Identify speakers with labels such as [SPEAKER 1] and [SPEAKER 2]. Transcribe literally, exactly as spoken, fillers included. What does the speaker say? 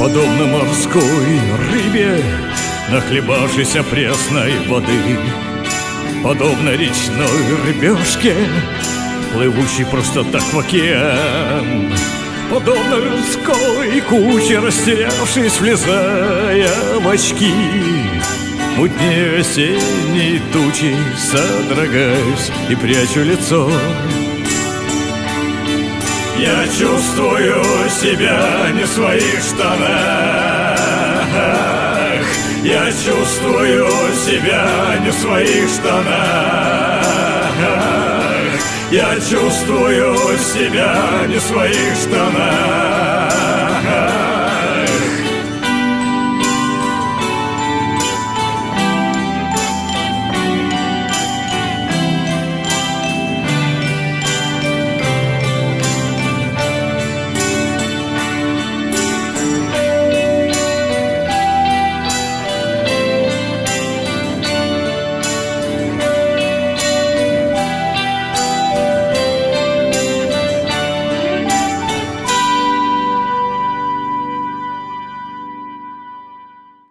[SPEAKER 1] подобно морской рыбе, нахлебавшейся пресной воды, подобно речной рыбешке, плывущей просто так в океан, подобно людской куче, растерявшись, влезая в очки, мутнее осенней тучи, содрогаюсь и прячу лицо. Я чувствую себя не в своих штанах, я чувствую себя не в своих штанах, я чувствую себя не в своих штанах.